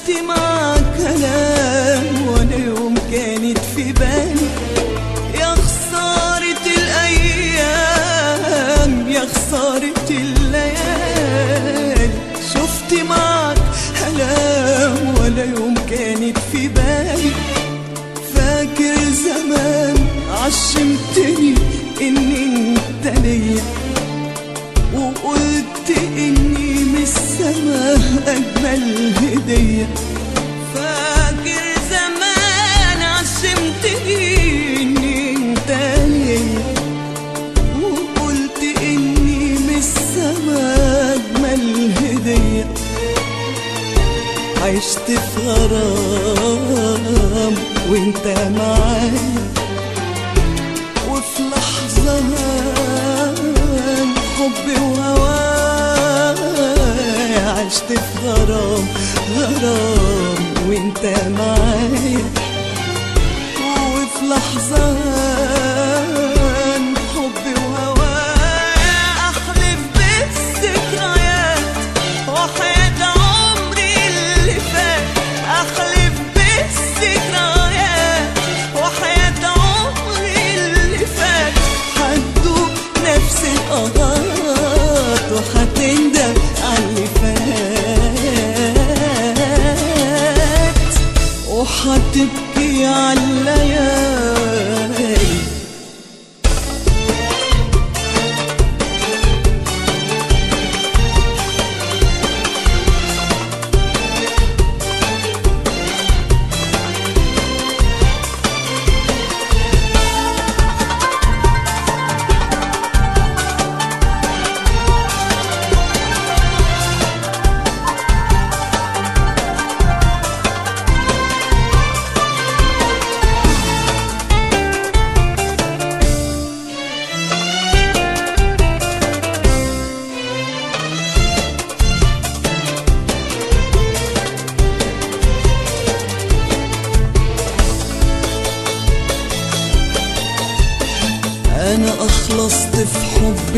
شفت معاك كلام ولا يوم كانت في بالي. يا خسارة الأيام يا خسارة الليالي، شفت معاك كلام ولا يوم كانت في بالي. فاكر زمان عشمتني إني انت ليا، وقلت إني من السما أجمل هدية. فاكر زمان عشمتني إني انت ليا، وقلت إني من السما أجمل هدية. عشت في غرام وانت معايا، وفي لحظة حبي وهواي. عشت في غرام وانت معايا، وفي لحظة حبي وهواي. أحلف بالذكريات وحياة عمري اللي فات، أحلف بالذكريات وحياة عمري اللي فات. هتدوق نفس القهات وهتندم على اللي فات، وهتبكي على الليالي. أنا أخلصت في حبي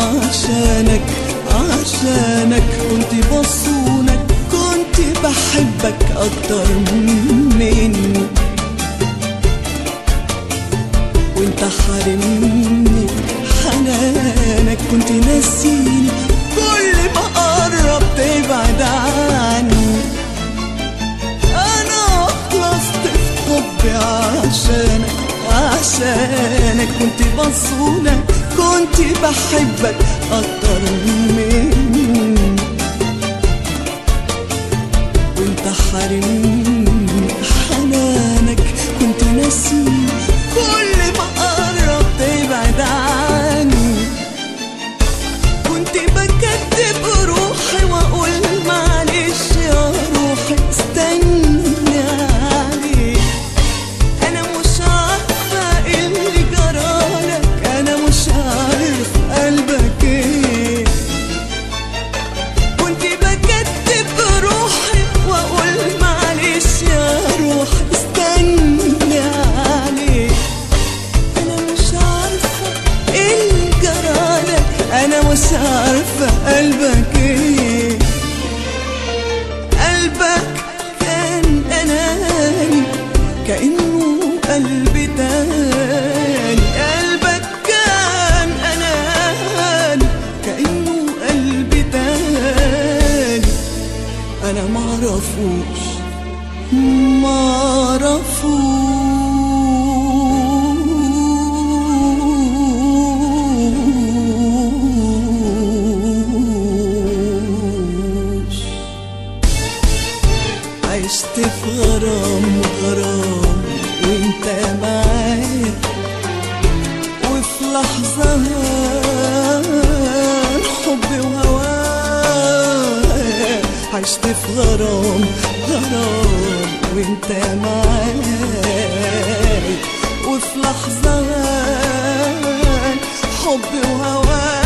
عشانك كنت بصونك، كنت بحبك أكتر مني، وانت حارمني حنانك. كنت ناسيني كل ما قرب تبعد عني. أنا أخلصت في حبي عشانك كنت بصونك، كنت بحبك أكتر مني، وانت حارمني حنانك. كنت ناسيني كل ما قرب تبعد عني. كنت بكذب روحي وأقول معلش يا روحي استني عليك. أنا مش عارفة اللي جرالك، أنا مش عارف قلبك إيه. كنت بكذب روحي وأقول معلش يا روحي استني عليك. أنا مش عارفة اللي جرالك، أنا مش عارفة قلبك إيه. قلبك كان أناني كأنه قلبي تاني. قلبك كان أناني كأنه قلبي تاني. أنا معرفوش عشت في غرام وانت معايا، وفي لحظة حبي وهواي. عشت في غرام وانت معايا، وفي لحظة حبي وهواي.